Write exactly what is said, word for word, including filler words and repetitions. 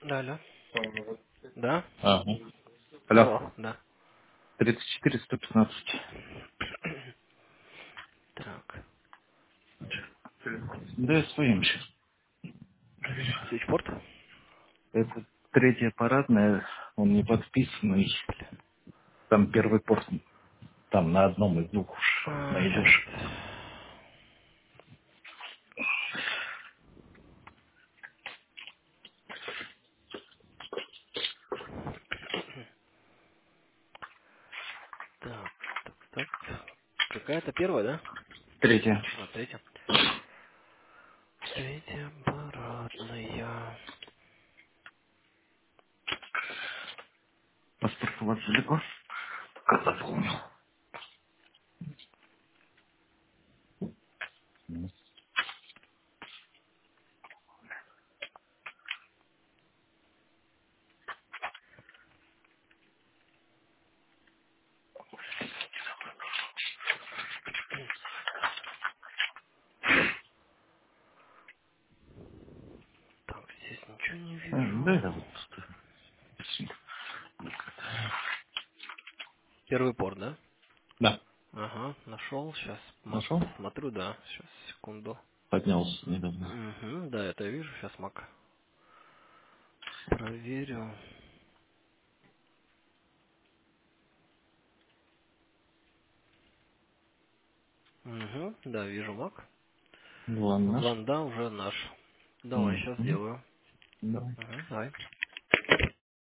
Да, алло. Да? Ага. Алло. Алло, да. тридцать четыре сто пятнадцать. Так. Да, я своим сейчас. Свечпорт? Это третья парадная, он не подписанный. Там первый порт, там на одном из двух уж А, щас. найдешь. Так, так, так. Какая-то первая, да? Третья. А, третья. Третья парадная. Паспорт у вас далеко? Как запомнил. Так, здесь ничего не А, да, вижу. это вот. Первый порт, да? Да. Ага, нашел. Сейчас Нашел? смотрю, да. Сейчас, секунду. Поднялся недавно. Угу, да, это я вижу. Сейчас мак. Проверю. Угу, да, вижу мак. Ван наш. Ванда уже наш. Давай, сейчас Угу. сделаю. Давай. Угу, давай.